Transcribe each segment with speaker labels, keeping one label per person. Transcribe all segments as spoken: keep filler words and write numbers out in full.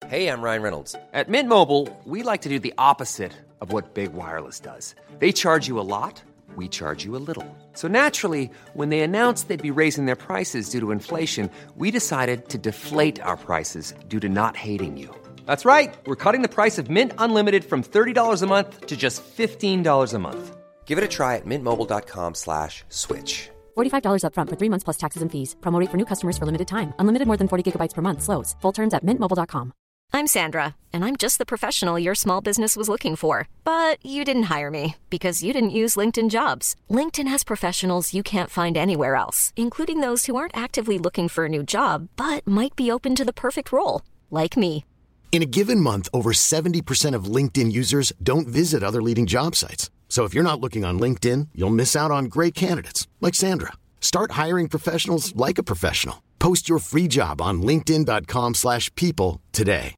Speaker 1: Hey, I'm Ryan Reynolds. At Mint Mobile, we like to do the opposite of what Big Wireless does. They charge you a lot, we charge you a little. So naturally, when they announced they'd be raising their prices due to inflation, we decided to deflate our prices due to not hating you. That's right. We're cutting the price of Mint Unlimited from thirty dollars a month to just fifteen dollars a month. Give it a try at mintmobile.com slash switch.
Speaker 2: forty-five dollars up front for three months plus taxes and fees. Promo rate for new customers for limited time. Unlimited more than forty gigabytes per month. Slows full terms at mint mobile dot com.
Speaker 3: I'm Sandra, and I'm just the professional your small business was looking for. But you didn't hire me because you didn't use LinkedIn Jobs. LinkedIn has professionals you can't find anywhere else, including those who aren't actively looking for a new job, but might be open to the perfect role, like me.
Speaker 4: In a given month, over seventy percent of LinkedIn users don't visit other leading job sites. So if you're not looking on LinkedIn, you'll miss out on great candidates like Sandra. Start hiring professionals like a professional. Post your free job on linkedin.com slash people today.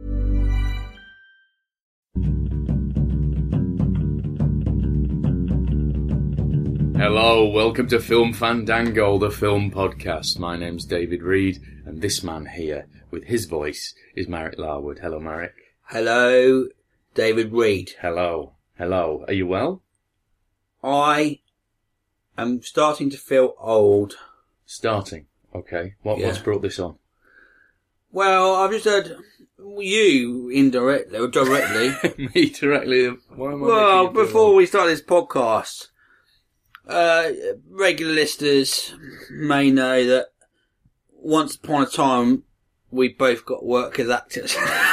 Speaker 5: Hello, welcome to Film Fandango, the film podcast. My name's David Reed, and this man here, with his voice, is Marek Larwood. Hello, Marek.
Speaker 6: Hello, David Reed.
Speaker 5: Hello. Hello. Are you well?
Speaker 6: I am starting to feel old.
Speaker 5: Starting? Okay. What,
Speaker 6: Yeah.
Speaker 5: What's brought this on?
Speaker 6: Well, I've just heard you indirectly, or directly.
Speaker 5: Me directly? Why am I
Speaker 6: Well,
Speaker 5: making you feel
Speaker 6: before
Speaker 5: old?
Speaker 6: we start this podcast, uh, regular listeners may know that once upon a time we both got work as actors.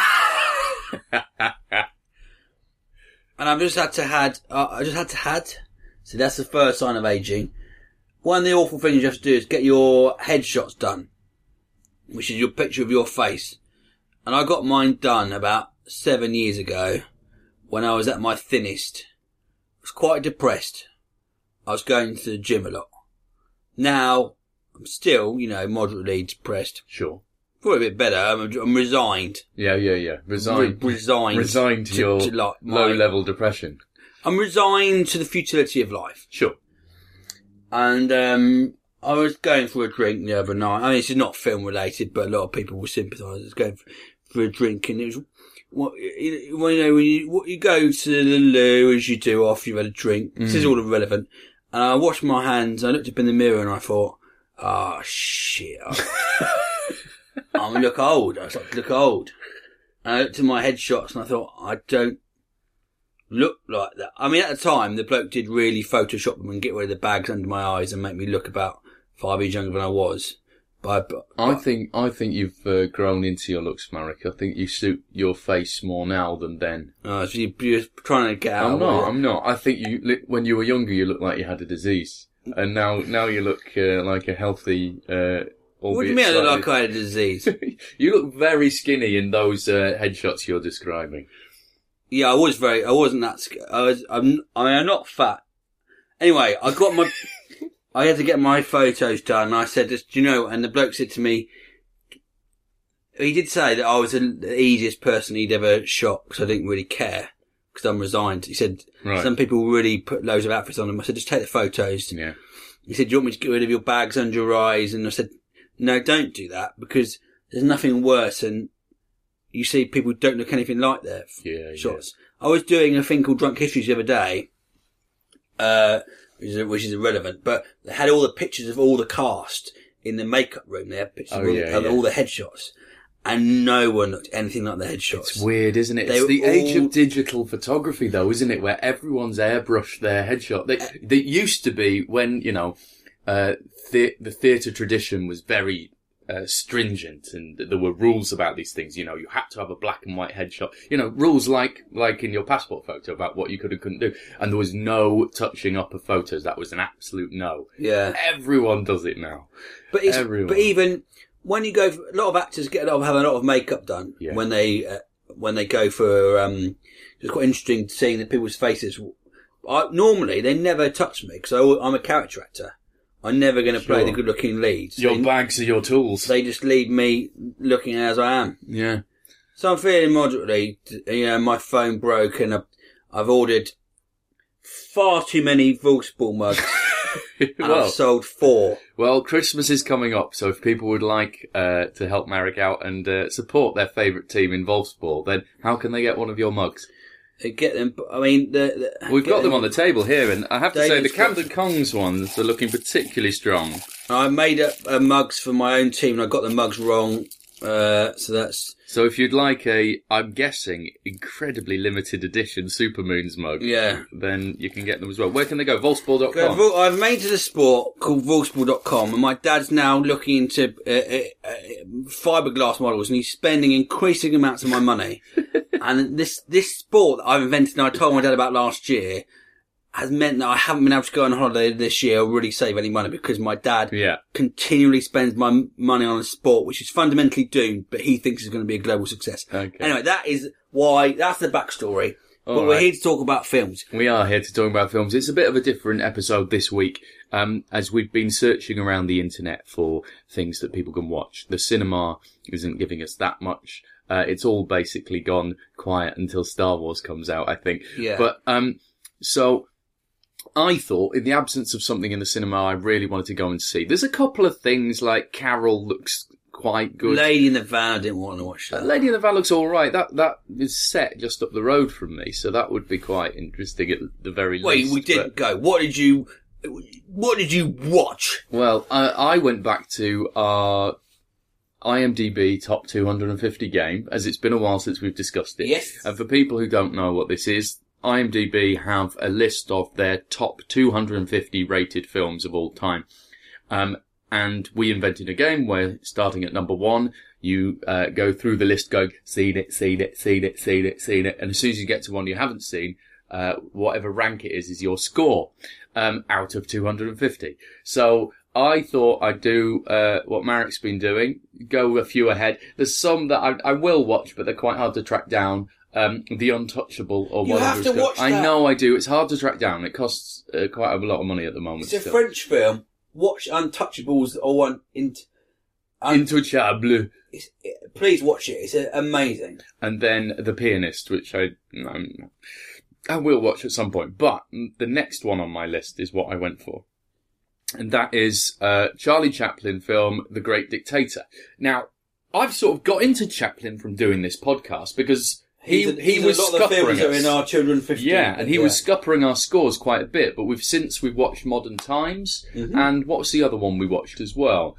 Speaker 6: And I've just had to had, uh, I just had to had, so that's the first sign of aging. One of the awful things you have to do is get your headshots done, which is your picture of your face. And I got mine done about seven years ago when I was at my thinnest. I was quite depressed. I was going to the gym a lot. Now, I'm still, you know, moderately depressed.
Speaker 5: Sure.
Speaker 6: Probably a bit better. I'm, I'm resigned.
Speaker 5: Yeah, yeah, yeah. Resigned.
Speaker 6: Re- resigned.
Speaker 5: Resigned to,
Speaker 6: to-
Speaker 5: your
Speaker 6: to, like, my-
Speaker 5: low-level depression.
Speaker 6: I'm resigned to the futility of life.
Speaker 5: Sure.
Speaker 6: And um, I was going for a drink the other night. I mean, this is not film related, but a lot of people will sympathise. I was going for, for a drink, and it was, what, you know, when you, you go to the loo, as you do after you've had a drink, this is all irrelevant. And I washed my hands, I looked up in the mirror, and I thought, oh, shit. I'm going to look old. I started to look old. And I looked at my headshots, and I thought, I don't look like that. I mean, at the time, the bloke did really Photoshop them and get rid of the bags under my eyes and make me look about five years younger than I was. But, but
Speaker 5: I think I think you've uh, grown into your looks, Marek. I think you suit your face more now than then.
Speaker 6: uh, so you, you're trying to get out.
Speaker 5: I'm
Speaker 6: of
Speaker 5: not.
Speaker 6: it.
Speaker 5: I'm not. I think you, li- when you were younger, you looked like you had a disease, and now, now you look uh, like a healthy. Uh,
Speaker 6: What do you mean I look like I had a disease?
Speaker 5: You look very skinny in those uh, headshots you're describing.
Speaker 6: Yeah, I was very. I wasn't that. Sc- I was. I'm. I mean, I'm not fat. Anyway, I got my. I had to get my photos done. And I said, "Do you know?" And the bloke said to me, he did say that I was the easiest person he'd ever shot because I didn't really care because I'm resigned. He said
Speaker 5: Right.
Speaker 6: some people really put loads of outfits on them. I said, "Just take the photos."
Speaker 5: Yeah.
Speaker 6: He said, "Do you want me to get rid of your bags under your eyes?" And I said, "No, don't do that because there's nothing worse than you see people who don't look anything like their
Speaker 5: Yeah,
Speaker 6: shots." I was doing a thing called Drunk Histories the other day, uh, which is, which is irrelevant, but they had all the pictures of all the cast in the makeup room. They had pictures
Speaker 5: Oh,
Speaker 6: of all,
Speaker 5: yeah,
Speaker 6: of
Speaker 5: yeah.
Speaker 6: all the headshots, and no one looked anything like the headshots.
Speaker 5: It's weird, isn't it?
Speaker 6: They
Speaker 5: It's
Speaker 6: were
Speaker 5: the age
Speaker 6: all-
Speaker 5: of digital photography, though, isn't it? Where everyone's airbrushed their headshot. They, they used to be when, you know, uh, the, the theatre tradition was very uh, stringent, and there were rules about these things. You know, you had to have a black and white headshot. You know, rules like like in your passport photo about what you could and couldn't do. And there was no touching up of photos. That was an absolute no.
Speaker 6: Yeah,
Speaker 5: Everyone does it now.
Speaker 6: but it's,
Speaker 5: Everyone.
Speaker 6: but even when you go, for, a lot of actors get a lot of, have a lot of makeup done
Speaker 5: Yeah.
Speaker 6: when they uh, when they go for. Um, it's quite interesting seeing that people's faces. I, normally, they never touch me because I'm a character actor. I'm never going to play
Speaker 5: Sure.
Speaker 6: the good-looking lead. So
Speaker 5: Your
Speaker 6: they,
Speaker 5: bags are your tools.
Speaker 6: they just leave me looking as I am.
Speaker 5: yeah.
Speaker 6: So I'm feeling moderately. You know, my phone broke and I've, I've ordered far too many Wolfsball mugs. and
Speaker 5: Well-
Speaker 6: I've sold four.
Speaker 5: Well, Christmas is coming up, so if people would like uh, to help Marek out and uh, support their favourite team in Wolfsburg, then how can they get one of your mugs?
Speaker 6: They get them. I mean, the, the,
Speaker 5: We've
Speaker 6: get
Speaker 5: got them on the table here, and I have to say the
Speaker 6: David's got-
Speaker 5: Camden Kongs ones are looking particularly strong.
Speaker 6: I made up uh, mugs for my own team, and I got the mugs wrong. Uh, so that's
Speaker 5: So if you'd like a, I'm guessing, incredibly limited edition Supermoons mug,
Speaker 6: yeah.
Speaker 5: then you can get them as well. Where can they go? Volsport dot
Speaker 6: Go,
Speaker 5: com.
Speaker 6: Vol- I've made it a sport called Volsport dot com, and my dad's now looking into uh, uh, uh, fiberglass models, and he's spending increasing amounts of my money. And this this sport that I've invented, and I told my dad about last year, has meant that I haven't been able to go on holiday this year or really save any money because my dad
Speaker 5: Yeah.
Speaker 6: continually spends my m- money on a sport which is fundamentally doomed, but he thinks is going to be a global success.
Speaker 5: Okay.
Speaker 6: Anyway, that is why, that's the backstory.
Speaker 5: All
Speaker 6: but we're
Speaker 5: right.
Speaker 6: here to talk about films.
Speaker 5: We are here to talk about films. It's a bit of a different episode this week, um, as we've been searching around the internet for things that people can watch. The cinema isn't giving us that much. Uh, it's all basically gone quiet until Star Wars comes out, I think.
Speaker 6: Yeah.
Speaker 5: But, um, so I thought, in the absence of something in the cinema I really wanted to go and see, there's a couple of things like Carol looks quite good.
Speaker 6: Lady in the Van, I didn't want to watch
Speaker 5: Uh,
Speaker 6: that.
Speaker 5: Lady in the Van looks all right. That that is set just up the road from me, so that would be quite interesting at the very
Speaker 6: Wait,
Speaker 5: least.
Speaker 6: we didn't
Speaker 5: but-
Speaker 6: go. What did you, what did you watch?
Speaker 5: Well, I, I went back to our IMDb top two hundred fifty game, as it's been a while since we've discussed it.
Speaker 6: Yes.
Speaker 5: And for people who don't know what this is, IMDb have a list of their top two hundred fifty rated films of all time. Um, and we invented a game where, starting at number one, you uh, go through the list going, seen it, seen it, seen it, seen it, seen it. And as soon as you get to one you haven't seen, uh, whatever rank it is, is your score, um, out of two hundred fifty. So I thought I'd do uh, what Marek's been doing, go a few ahead. There's some that I, I will watch, but they're quite hard to track down. Um, The Untouchable or
Speaker 6: You
Speaker 5: whatever.
Speaker 6: have
Speaker 5: it's
Speaker 6: to
Speaker 5: called.
Speaker 6: watch
Speaker 5: I
Speaker 6: that.
Speaker 5: know I do. It's hard to track down. It costs uh, quite a lot of money at the moment.
Speaker 6: It's a
Speaker 5: still.
Speaker 6: French film. Watch Untouchables or one in. Un-
Speaker 5: Intouchable.
Speaker 6: it's, it, please watch it. It's uh, amazing.
Speaker 5: And then The Pianist, which I um, I will watch at some point. But the next one on my list is what I went for. And that is uh, Charlie Chaplin film, The Great Dictator. Now, I've sort of got into Chaplin from doing this podcast because he,
Speaker 6: He's a-
Speaker 5: he
Speaker 6: he's
Speaker 5: was
Speaker 6: a lot of the films
Speaker 5: scuppering
Speaker 6: that are
Speaker 5: us.
Speaker 6: in our children fifteen.
Speaker 5: Yeah, and he was scuppering our scores quite a bit, but we've since we've watched Modern Times,
Speaker 6: Mm-hmm.
Speaker 5: and what was the other one we watched as well?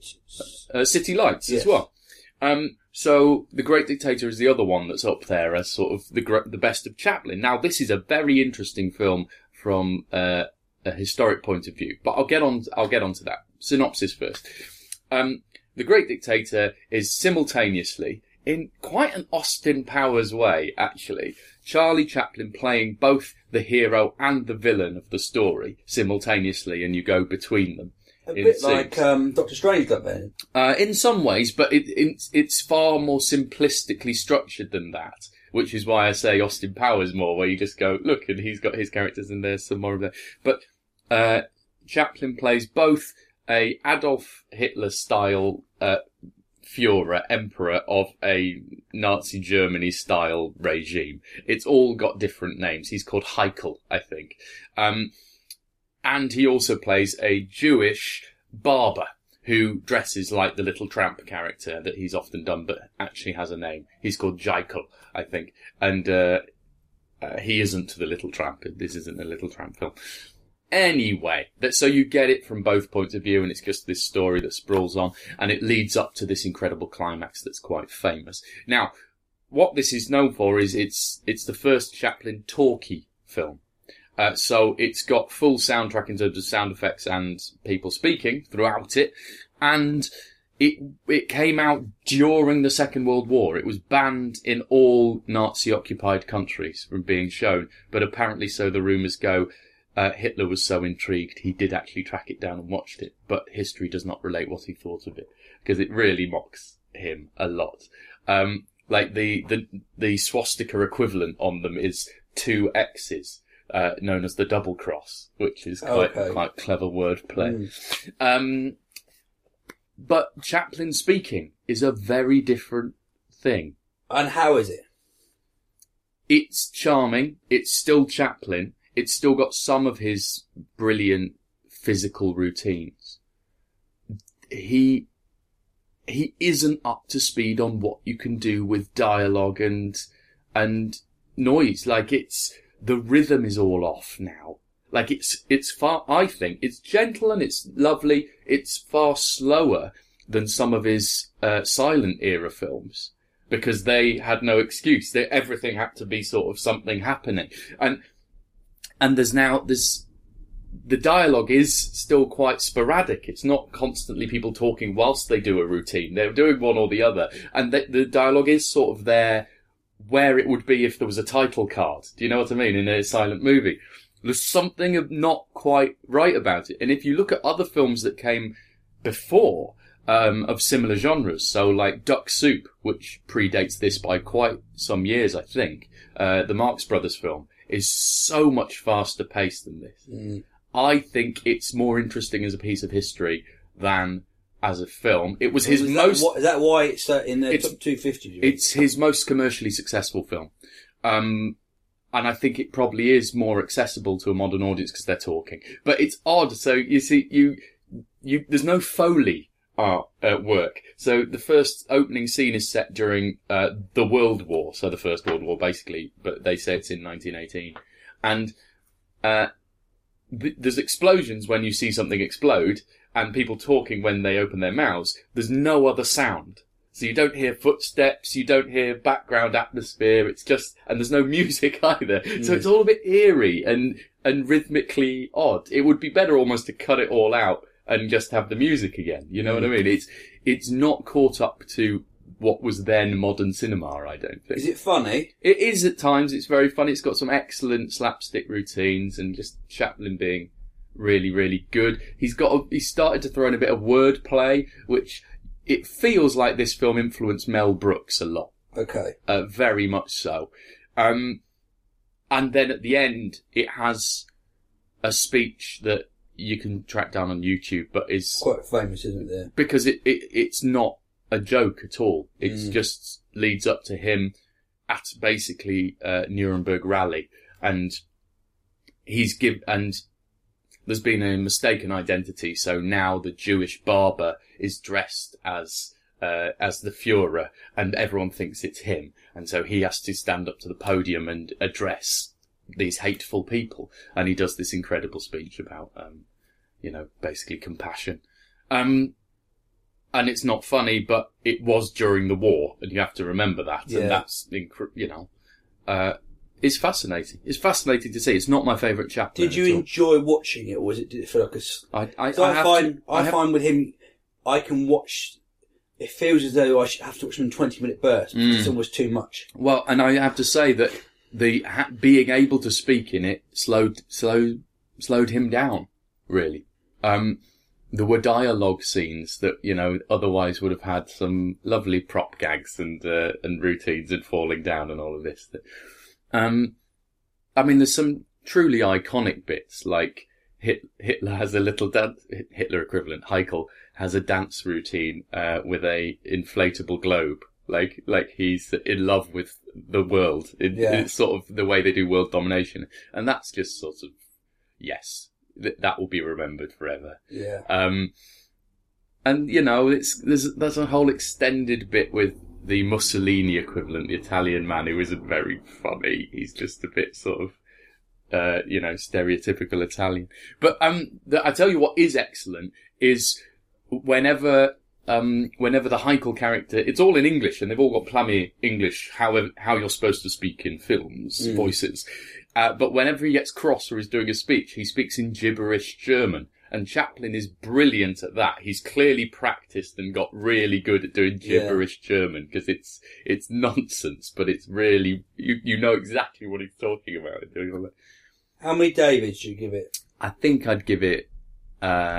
Speaker 5: Uh, City Lights
Speaker 6: Yes.
Speaker 5: as well. Um, so The Great Dictator is the other one that's up there as sort of the gr- the best of Chaplin. Now, this is a very interesting film from uh, a historic point of view, but I'll get on. I'll get on to that. Synopsis first. Um, The Great Dictator is simultaneously, in quite an Austin Powers way, actually, Charlie Chaplin playing both the hero and the villain of the story simultaneously, and you go between them.
Speaker 6: A
Speaker 5: in
Speaker 6: bit
Speaker 5: scenes.
Speaker 6: like um, Doctor Strange got there.
Speaker 5: Uh, in some ways, but it, it's it's far more simplistically structured than that, which is why I say Austin Powers more, where you just go, look, and he's got his characters and there's some more of that. But uh, Chaplin plays both a Adolf Hitler-style uh, Führer, emperor of a Nazi Germany-style regime. It's all got different names. He's called Heikel, I think. Um, and he also plays a Jewish barber who dresses like the Little Tramp character that he's often done, but actually has a name. He's called Jekyll, I think. And uh, uh, he isn't the Little Tramp. This isn't a Little Tramp film. Anyway, that, so you get it from both points of view, and it's just this story that sprawls on, and it leads up to this incredible climax that's quite famous. Now, what this is known for is it's it's the first Chaplin talkie film. Uh, so it's got full soundtrack in terms of sound effects and people speaking throughout it, and it it came out during the Second World War. It was banned in all Nazi-occupied countries from being shown, but apparently, so the rumours go, Uh, Hitler was so intrigued, he did actually track it down and watched it, but history does not relate what he thought of it, because it really mocks him a lot. Um, like the, the, the swastika equivalent on them is two X's, uh, known as the double cross, which is quite,
Speaker 6: Okay.
Speaker 5: quite clever wordplay. Um, but Chaplin speaking is a very different thing.
Speaker 6: And how is it?
Speaker 5: It's charming, it's still Chaplin, it's still got some of his brilliant physical routines. He he isn't up to speed on what you can do with dialogue and and noise. Like, it's the rhythm is all off now. Like, it's it's far. I think it's gentle and it's lovely. It's far slower than some of his uh, silent era films, because they had no excuse. They, everything had to be sort of something happening. And, and there's now, there's, the dialogue is still quite sporadic. It's not constantly people talking whilst they do a routine. They're doing one or the other. And the, the dialogue is sort of there where it would be if there was a title card. Do you know what I mean? In a silent movie. There's something of not quite right about it. And if you look at other films that came before, Um, of similar genres, so like Duck Soup, which predates this by quite some years, I think. Uh, the Marx Brothers film is so much faster paced than this. Mm. I think it's more interesting as a piece of history than as a film. It was his
Speaker 6: is
Speaker 5: most.
Speaker 6: That, is that why it's uh, in the top two fifty?
Speaker 5: It's his most commercially successful film. Um, and I think it probably is more accessible to a modern audience because they're talking. But it's odd. So you see, you, you, there's no Foley art at work. So the first opening scene is set during uh, the World War, so the First World War basically, but they say it's in nineteen eighteen. And uh, th- there's explosions when you see something explode, and people talking when they open their mouths. There's no other sound. So you don't hear footsteps, you don't hear background atmosphere, it's just, and there's no music either. Mm. So it's all a bit eerie and, and rhythmically odd. It would be better almost to cut it all out and just have the music again. You know mm. what I mean? It's, it's not caught up to what was then modern cinema, I don't think.
Speaker 6: Is it funny?
Speaker 5: It is at times. It's very funny. It's got some excellent slapstick routines and just Chaplin being really, really good. He's got, a, he started to throw in a bit of wordplay, which it feels like this film influenced Mel Brooks a lot.
Speaker 6: Okay.
Speaker 5: Uh, very much so. Um, and then at the end, it has a speech that you can track down on YouTube, but is
Speaker 6: quite famous, isn't it?
Speaker 5: Because it, it it's not a joke at all. It mm. just leads up to him at basically uh, Nuremberg rally, and he's give and there's been a mistaken identity. So now the Jewish barber is dressed as uh, as the Führer, and everyone thinks it's him, and so he has to stand up to the podium and address these hateful people, and he does this incredible speech about, um, you know, basically compassion. Um, and it's not funny, but it was during the war, and you have to remember that, yeah. and that's, inc- you know, uh, it's fascinating. It's fascinating to see. It's not my favourite Chaplin.
Speaker 6: Did you enjoy watching it, or was it, did it feel like a...
Speaker 5: I, I,
Speaker 6: so I, I find,
Speaker 5: to,
Speaker 6: I, I have... find with him, I can watch... It feels as though I should have to watch them in twenty-minute bursts, because mm. it's almost too much.
Speaker 5: Well, and I have to say that the ha- being able to speak in it slowed slowed slowed him down, really. Um, there were dialogue scenes that, you know, otherwise would have had some lovely prop gags and uh, and routines and falling down and all of this. Um, I mean, there's some truly iconic bits, like Hit- Hitler has a little dance, Hitler equivalent, Heikel has a dance routine uh, with a inflatable globe. Like, like he's in love with the world. It, yeah. It's sort of the way they do world domination. And that's just sort of, yes, th- that will be remembered forever.
Speaker 6: Yeah.
Speaker 5: Um, and, you know, it's, there's, there's a whole extended bit with the Mussolini equivalent, the Italian man who isn't very funny. He's just a bit sort of, uh, you know, stereotypical Italian. But, um, the, I tell you what is excellent is whenever, Um, whenever the Heikel character, it's all in English, and they've all got plummy English, however, how you're supposed to speak in films, mm. voices. Uh, but whenever he gets cross or is doing a speech, he speaks in gibberish German. And Chaplin is brilliant at that. He's clearly practiced and got really good at doing gibberish yeah. German, because it's, it's nonsense, but it's really, you, you know exactly what he's talking about.
Speaker 6: How many Davids do you give it?
Speaker 5: I think I'd give it, uh,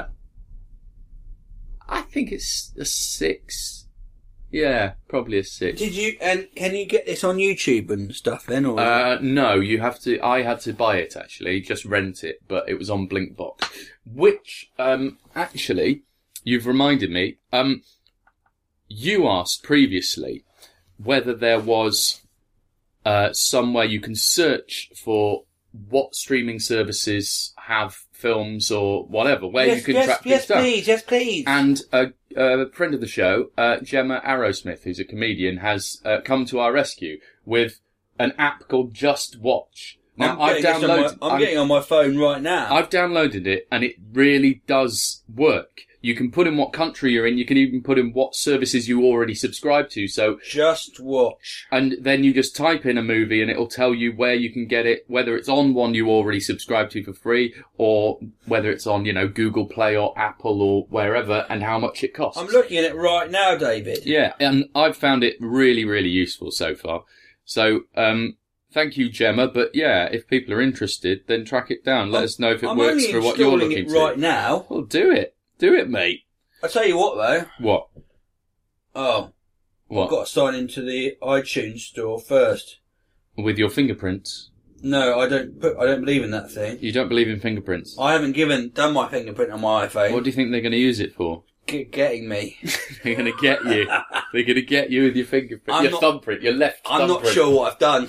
Speaker 5: I think it's a six. Yeah, probably a six.
Speaker 6: Did you, and can you get this on YouTube and stuff then, or?
Speaker 5: Uh, no, you have to, I had to buy it actually, just rent it, but it was on Blinkbox. Which, um, actually, you've reminded me, um, you asked previously whether there was, uh, somewhere you can search for what streaming services have films or whatever, where
Speaker 6: yes,
Speaker 5: you can
Speaker 6: yes,
Speaker 5: track
Speaker 6: yes,
Speaker 5: things down.
Speaker 6: please, yes, please.
Speaker 5: And a, a friend of the show, uh, Gemma Arrowsmith, who's a comedian, has uh, come to our rescue with an app called Just Watch. Now,
Speaker 6: I'm
Speaker 5: I've
Speaker 6: getting this on
Speaker 5: downloaded.
Speaker 6: my- I'm, I'm getting on my phone right now.
Speaker 5: I've downloaded it, and it really does work. You can put in what country you're in. You can even put in what services you already subscribe to. So,
Speaker 6: Just Watch.
Speaker 5: and then you just type in a movie, and it'll tell you where you can get it, whether it's on one you already subscribe to for free, or whether it's on, you know, Google Play or Apple or wherever, and how much it costs.
Speaker 6: I'm looking at it right now, David.
Speaker 5: Yeah, and I've found it really, really useful so far. So, um, thank you, Gemma. But yeah, if people are interested, then track it down. Let
Speaker 6: I'm,
Speaker 5: us know if it
Speaker 6: I'm
Speaker 5: works
Speaker 6: only
Speaker 5: for what you're
Speaker 6: installing
Speaker 5: looking
Speaker 6: it
Speaker 5: to.
Speaker 6: right now.
Speaker 5: Well, do it. Do it, mate.
Speaker 6: I tell you what, though.
Speaker 5: What?
Speaker 6: Oh,
Speaker 5: What?
Speaker 6: I've got to sign into the iTunes store first.
Speaker 5: With your fingerprints?
Speaker 6: No, I don't. Put, I don't believe in that thing.
Speaker 5: You don't believe in fingerprints?
Speaker 6: I haven't given done my fingerprint on my iPhone.
Speaker 5: What do you think they're going to use it for?
Speaker 6: G- getting me.
Speaker 5: They're going to get you. They're going to get you with your fingerprint,
Speaker 6: I'm
Speaker 5: your
Speaker 6: not-
Speaker 5: thumbprint, your left
Speaker 6: I'm
Speaker 5: thumbprint.
Speaker 6: not sure what I've done.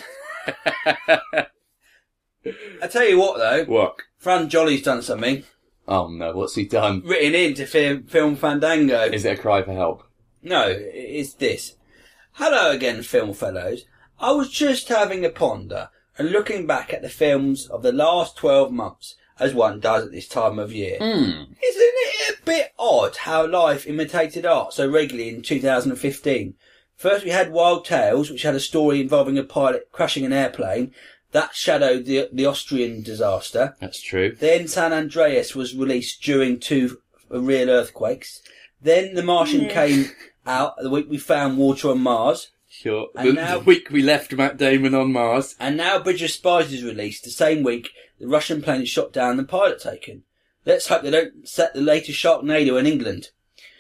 Speaker 6: I tell you what, though.
Speaker 5: What?
Speaker 6: Fran Jolly's done something.
Speaker 5: Oh no, what's he done?
Speaker 6: Written into Film, film Fandango.
Speaker 5: Is it a cry for help?
Speaker 6: No, it's this. Hello again, film fellows. I was just having a ponder and looking back at the films of the last twelve months, as one does at this time of year.
Speaker 5: Mm.
Speaker 6: Isn't it a bit odd how life imitated art so regularly in two thousand fifteen? First we had Wild Tales, which had a story involving a pilot crashing an airplane. That shadowed the, the Austrian disaster.
Speaker 5: That's true.
Speaker 6: Then San Andreas was released during two real earthquakes. Then The Martian came out the week we found water on Mars.
Speaker 5: Sure.
Speaker 6: And
Speaker 5: The,
Speaker 6: now-
Speaker 5: the week we left Matt Damon on Mars.
Speaker 6: And now Bridge of Spies is released the same week the Russian plane is shot down and the pilot taken. Let's hope they don't set the latest Sharknado in England.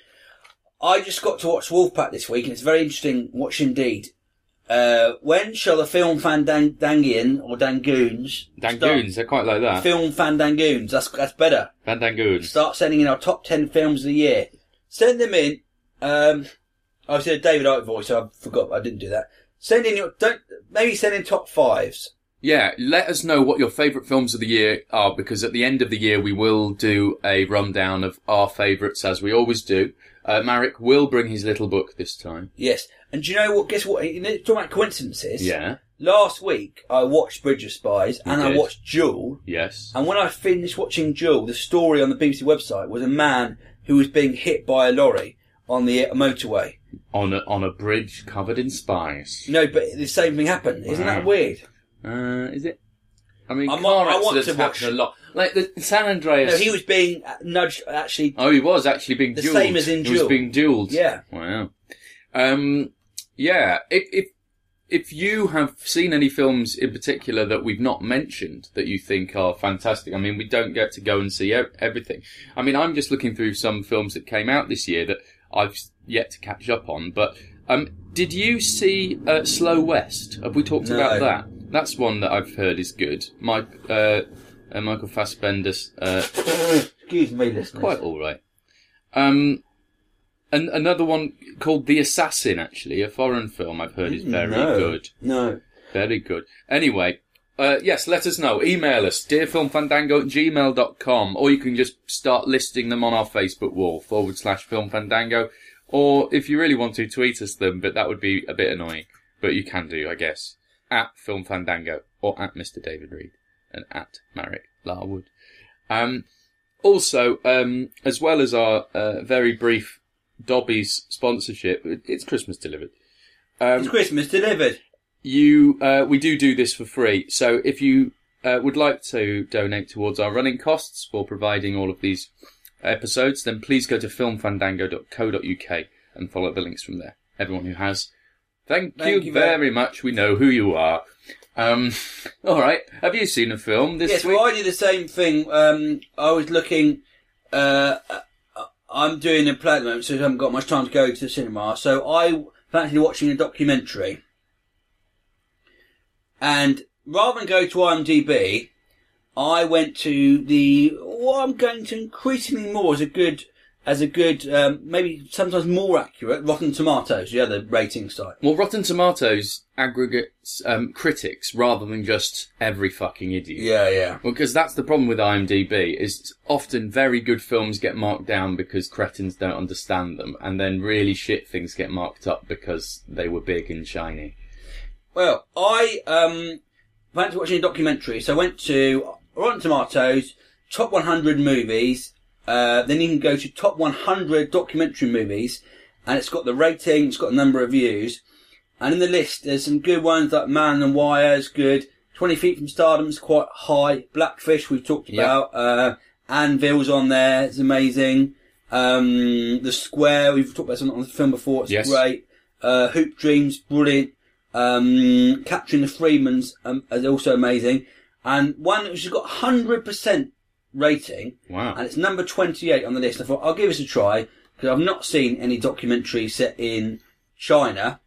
Speaker 6: I just got to watch Wolfpack this week and it's a very interesting watch indeed. Uh, when shall the Film Fandangian or Dangoons
Speaker 5: Dangoons, I quite like that.
Speaker 6: Film Fandangoons, that's, that's better.
Speaker 5: Fandangoons.
Speaker 6: Start sending in our top ten films of the year. Send them in. Um, I said a David Icke voice, so I forgot I didn't do that. Send in your, don't, maybe send in top fives.
Speaker 5: Yeah, let us know what your favourite films of the year are, because at the end of the year we will do a rundown of our favourites, as we always do. Uh, Marek will bring his little book this time.
Speaker 6: Yes. And do you know what, guess what, you know, talking about coincidences.
Speaker 5: Yeah.
Speaker 6: Last week I watched Bridge of Spies and
Speaker 5: did.
Speaker 6: I watched Jewel.
Speaker 5: Yes.
Speaker 6: And when I finished watching Jewel, the story on the B B C website was a man who was being hit by a lorry on the motorway.
Speaker 5: On a, on a bridge covered in spies.
Speaker 6: No, but the same thing happened. Isn't
Speaker 5: Wow.
Speaker 6: that weird?
Speaker 5: Uh, is it? I mean,
Speaker 6: I
Speaker 5: car
Speaker 6: might- I want
Speaker 5: accidents
Speaker 6: to watch-
Speaker 5: happen a lot. Like the San Andreas.
Speaker 6: No, he was being nudged, actually.
Speaker 5: Oh, he was actually being
Speaker 6: The
Speaker 5: duelled.
Speaker 6: same as in
Speaker 5: He was
Speaker 6: Duel.
Speaker 5: being duelled.
Speaker 6: Yeah.
Speaker 5: Wow. Um, yeah. If, if if you have seen any films in particular that we've not mentioned that you think are fantastic, I mean, we don't get to go and see ev- everything. I mean, I'm just looking through some films that came out this year that I've yet to catch up on. But um, did you see uh, Slow West? Have we talked
Speaker 6: No.
Speaker 5: about that? That's one that I've heard is good. Mike, uh, uh, Michael Fassbender's. Uh,
Speaker 6: Excuse me, listeners.
Speaker 5: quite all right. Um, and another one called The Assassin, actually, a foreign film I've heard is very
Speaker 6: no.
Speaker 5: good.
Speaker 6: No.
Speaker 5: Very good. Anyway, uh, yes, let us know. Email us, dearfilmfandango at gmail dot com, or you can just start listing them on our Facebook wall, forward slash filmfandango, or if you really want to, tweet us them, but that would be a bit annoying. But you can do, I guess, at filmfandango, or at Mister David Reed, and at Marek Larwood. Um, also, um, as well as our uh, very brief Dobby's sponsorship, it's Christmas delivered. Um,
Speaker 6: It's Christmas delivered.
Speaker 5: you, uh, we do do this for free. So if you uh, would like to donate towards our running costs for providing all of these episodes, then please go to filmfandango dot co dot uk and follow the links from there. Everyone who has, thank,
Speaker 6: Thank
Speaker 5: you,
Speaker 6: you
Speaker 5: very
Speaker 6: very-
Speaker 5: much. We know who you are. Um, all right. Have you seen a film this
Speaker 6: Yes,
Speaker 5: week?
Speaker 6: well, I did the same thing. Um, I was looking. Uh, uh, I'm doing a play at the moment, so I haven't got much time to go to the cinema. So I fancied watching a documentary, and rather than go to IMDb, I went to the what I'm going to increasingly more as a good as a good, um, maybe sometimes more accurate, Rotten Tomatoes, the other rating site.
Speaker 5: Well, Rotten Tomatoes aggregates um, critics rather than just every fucking idiot.
Speaker 6: Yeah, yeah.
Speaker 5: Well, because that's the problem with IMDb, is often very good films get marked down because cretins don't understand them, and then really shit things get marked up because they were big and shiny.
Speaker 6: Well, I um, fancy watching a documentary, so I went to Rotten Tomatoes, Top one hundred Movies, uh, then you can go to Top one hundred Documentary Movies, and it's got the rating, it's got a number of views. And in the list, there's some good ones like Man and Wire is good. twenty Feet from Stardom's quite high. Blackfish, we've talked about. Yep. Uh, Anvil's on there. It's amazing. Um, The Square, we've talked about something on the film before. It's yes. great. Uh, Hoop Dreams, brilliant. Um, Capturing the Freedmans um, is also amazing. And one which has got one hundred percent rating.
Speaker 5: Wow.
Speaker 6: And it's number twenty-eight on the list. I thought, I'll give this a try, because I've not seen any documentary set in China.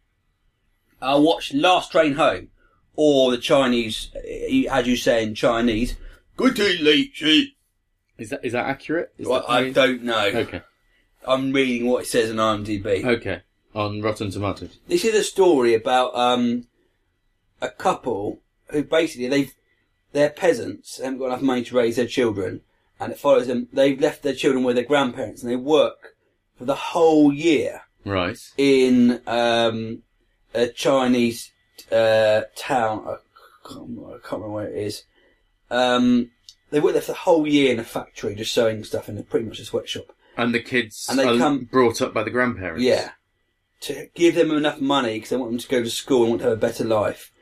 Speaker 6: I watched Last Train Home, or the Chinese, as you say in Chinese, Good day, lady.
Speaker 5: Is that is that accurate? Is
Speaker 6: well,
Speaker 5: that
Speaker 6: I don't know.
Speaker 5: Okay.
Speaker 6: I'm reading what it says on IMDb.
Speaker 5: Okay. On Rotten Tomatoes.
Speaker 6: This is a story about um a couple who basically they've they're peasants, they haven't got enough money to raise their children, and it follows them. They've left their children with their grandparents, and they work for the whole year.
Speaker 5: Right.
Speaker 6: In um. a Chinese uh, town. I can't, I can't remember where it is. Um, they work there for the whole year in a factory, just sewing stuff in a, pretty much a sweatshop.
Speaker 5: And the kids
Speaker 6: and they
Speaker 5: are
Speaker 6: come,
Speaker 5: brought up by the grandparents.
Speaker 6: Yeah, to give them enough money because they want them to go to school and want to have a better life.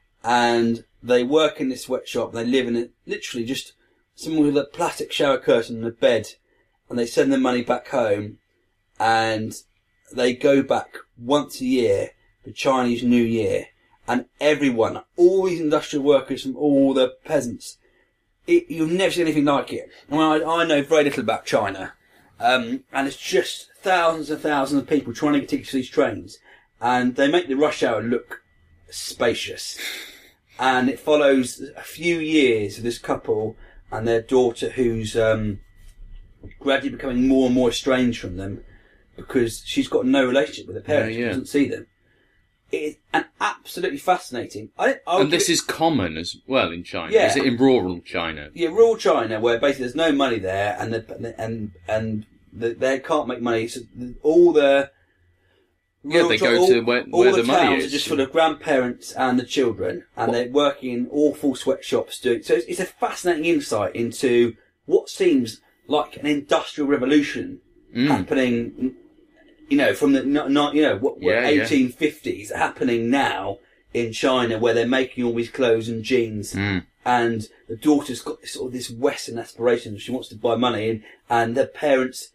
Speaker 6: And they work in this sweatshop. They live in it, literally just someone with a plastic shower curtain and a bed, and they send their money back home, and they go back once a year. The Chinese New Year, and everyone, all these industrial workers from all the peasants, it, you've never seen anything like it. I, mean, I, I know very little about China, um, and it's just thousands and thousands of people trying to get tickets to these trains, and they make the rush hour look spacious. And it follows a few years of this couple and their daughter, who's um, gradually becoming more and more estranged from them because she's got no relationship with her parents. Yeah, yeah. She doesn't see them. It's an absolutely fascinating. I, I
Speaker 5: and this it, is common as well in China.
Speaker 6: Yeah.
Speaker 5: Is it in rural China?
Speaker 6: Yeah, rural China, where basically there's no money there, and the, and and the, they can't make money. So all the
Speaker 5: yeah, they go
Speaker 6: all,
Speaker 5: to where,
Speaker 6: all
Speaker 5: where
Speaker 6: the,
Speaker 5: the money is.
Speaker 6: Are just full of grandparents and the children, and what? They're working in awful sweatshops. Doing so. It's, it's a fascinating insight into what seems like an industrial revolution mm. happening. You know, from the not, you know what, what yeah, eighteen fifties yeah. happening now in China, where they're making all these clothes and jeans,
Speaker 5: mm.
Speaker 6: and the daughter's got this, sort of this Western aspiration. She wants to buy money, and and their parents,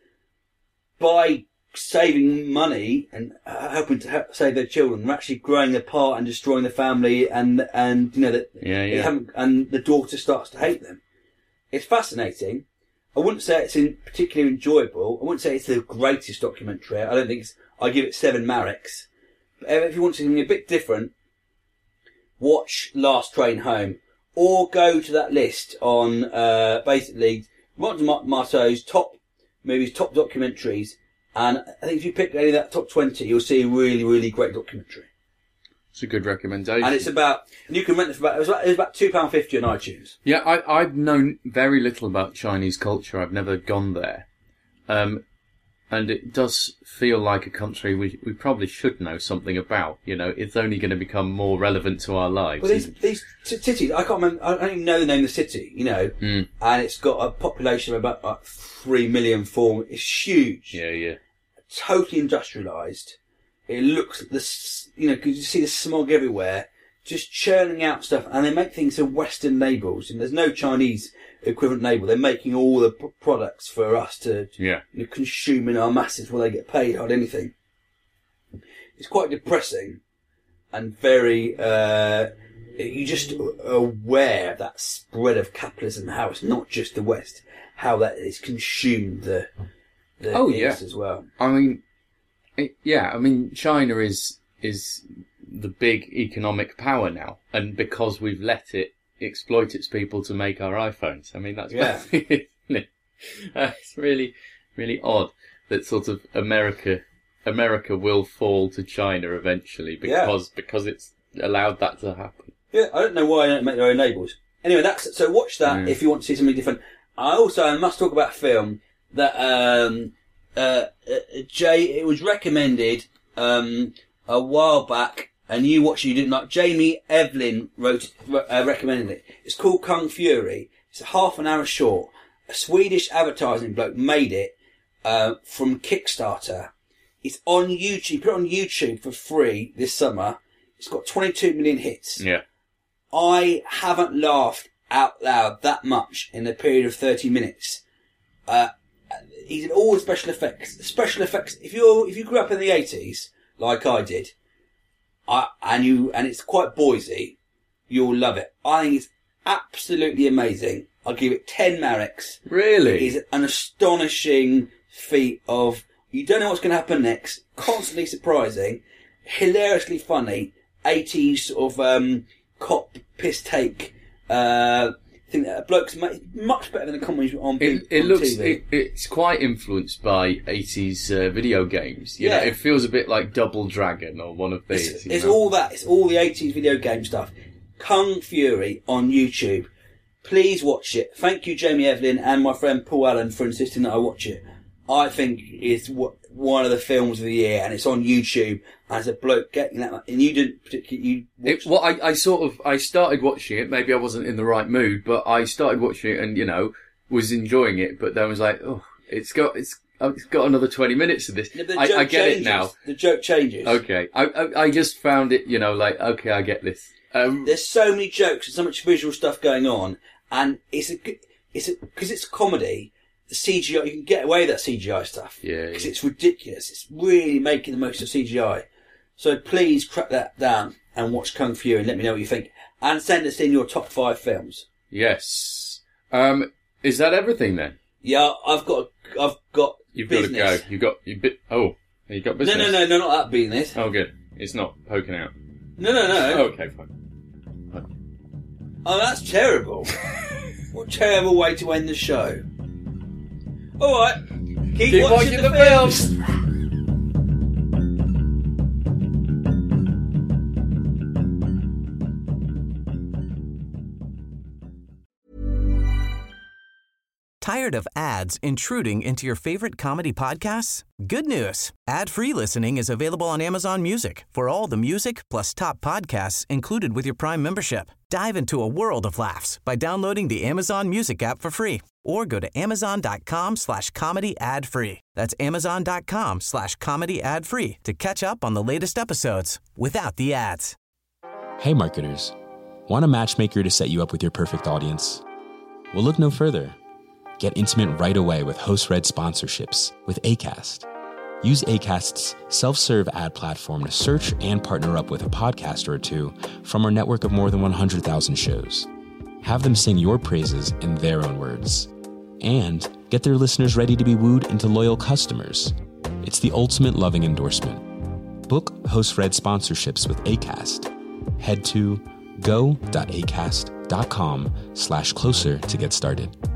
Speaker 6: by saving money and uh, helping to help save their children, are actually growing apart and destroying the family, and and you know that
Speaker 5: yeah, yeah.
Speaker 6: they haven't, and the daughter starts to hate them. It's fascinating. I wouldn't say it's in particularly enjoyable. I wouldn't say it's the greatest documentary. I don't think it's. I give it seven Mareks. But if you want something a bit different, watch Last Train Home, or go to that list on uh, basically Rotten Tomatoes top movies, top documentaries, and I think if you pick any of that top twenty, you'll see a really, really great documentary.
Speaker 5: It's a good recommendation.
Speaker 6: And it's about, and you can rent it for about, it was, about, it was about two pounds fifty on iTunes.
Speaker 5: Yeah, I, I've known very little about Chinese culture. I've never gone there. Um, and it does feel like a country we we probably should know something about. You know, it's only going to become more relevant to our lives.
Speaker 6: Well, these, these t- cities, I can't remember, I don't even know the name of the city, you know,
Speaker 5: mm.
Speaker 6: and it's got a population of about like, three million, four, it's huge.
Speaker 5: Yeah, yeah.
Speaker 6: Totally industrialised. It looks, the you know, because you see the smog everywhere, just churning out stuff, and they make things to Western labels, and there's no Chinese equivalent label. They're making all the p- products for us to, to
Speaker 5: yeah.
Speaker 6: you know, consume in our masses where they get paid hardly anything. It's quite depressing, and very, uh, you're just aware of that spread of capitalism, how it's not just the West, how that is consumed the, the
Speaker 5: oh,
Speaker 6: East
Speaker 5: yeah.
Speaker 6: as well.
Speaker 5: I mean, It, yeah, I mean, China is is the big economic power now, and because we've let it exploit its people to make our iPhones. I mean, that's
Speaker 6: yeah.
Speaker 5: isn't it? Uh, it's really, really odd. that sort of America America will fall to China eventually because yeah. because it's allowed that to happen.
Speaker 6: Yeah, I don't know why they don't make their own labels. Anyway, that's so watch that mm. if you want to see something different. I also I must talk about a film that um, uh, uh, Jay. It was recommended um, a while back, and you watched it. You didn't like. Jamie Evelyn wrote uh, recommended it. It's called Kung Fury. It's a half an hour short. A Swedish advertising bloke made it uh, from Kickstarter. It's on YouTube. Put it on YouTube for free this summer. It's got twenty-two million hits.
Speaker 5: Yeah.
Speaker 6: I haven't laughed out loud that much in a period of thirty minutes. Uh, he's in all the special effects. The special effects. If you if you grew up in the eighties like I did, I and you and it's quite Boise, you'll love it. I think it's absolutely amazing. I'll give it ten Mareks.
Speaker 5: Really?
Speaker 6: It's an astonishing feat of you don't know what's going to happen next. Constantly surprising, hilariously funny. eighties sort of um, cop piss take. Uh, I think that bloke's much better than the comedy on,
Speaker 5: it, it
Speaker 6: on
Speaker 5: looks,
Speaker 6: T V.
Speaker 5: It, it's quite influenced by eighties uh, video games. You
Speaker 6: yeah.
Speaker 5: know, it feels a bit like Double Dragon or one of these.
Speaker 6: It's, it's all that. It's all the eighties video game stuff. Kung Fury on YouTube. Please watch it. Thank you, Jamie Evelyn and my friend Paul Allen for insisting that I watch it. I think it's w- one of the films of the year, and it's on YouTube. As a bloke getting that, and you didn't particularly. You
Speaker 5: it, well, I, I sort of I started watching it. Maybe I wasn't in the right mood, but I started watching it, and you know, was enjoying it. But then was like, oh, it's got it's it's got another twenty minutes of this.
Speaker 6: Yeah, the
Speaker 5: I,
Speaker 6: joke
Speaker 5: I get
Speaker 6: changes.
Speaker 5: it now.
Speaker 6: The joke changes.
Speaker 5: Okay, I, I I just found it, you know, like okay, I get this. Um,
Speaker 6: There's so many jokes and so much visual stuff going on, and it's a it's a because it's a comedy. The C G I, you can get away with that C G I stuff.
Speaker 5: Yeah.
Speaker 6: Because it's ridiculous. It's really making the most of C G I. So please crack that down and watch Kung Fury and let me know what you think. And send us in your top five films.
Speaker 5: Yes. Um, is that everything then?
Speaker 6: Yeah, I've got, I've got
Speaker 5: You've
Speaker 6: business.
Speaker 5: got to go. You've got, you bit, oh, you got business?
Speaker 6: No, no, no, no, not that business.
Speaker 5: Oh, good. It's not poking out.
Speaker 6: No, no, no.
Speaker 5: Okay, fine. fine.
Speaker 6: Oh, that's terrible. What a terrible way to end the show. Alright, keep,
Speaker 5: keep
Speaker 6: watching,
Speaker 5: watching
Speaker 6: the,
Speaker 5: the
Speaker 6: films.
Speaker 5: films.
Speaker 7: Tired of ads intruding into your favorite comedy podcasts? Good news. Ad-free listening is available on Amazon Music for all the music plus top podcasts included with your Prime membership. Dive into a world of laughs by downloading the Amazon Music app for free or go to amazon.com slash comedy ad free. That's amazon.com slash comedy ad free to catch up on the latest episodes without the ads.
Speaker 8: Hey marketers, want a matchmaker to set you up with your perfect audience? Well, look no further. Get intimate right away with host-read sponsorships with Acast. Use Acast's self-serve ad platform to search and partner up with a podcaster or two from our network of more than one hundred thousand shows. Have them sing your praises in their own words. And get their listeners ready to be wooed into loyal customers. It's the ultimate loving endorsement. Book host-read sponsorships with Acast. Head to go.acast.com slash closer to get started.